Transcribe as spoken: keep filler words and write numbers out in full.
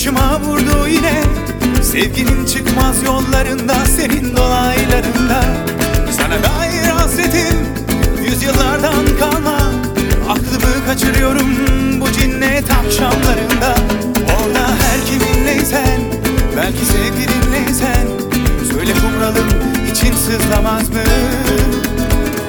başıma vurdu yine. Sevginin çıkmaz yollarında, senin dolaylarında. Sana dair hasretim yüzyıllardan kalma. Aklımı kaçırıyorum bu cinnet akşamlarında. Orada her kiminleysen, belki sevgilinleysen, söyle kumralım için sızlamaz mı?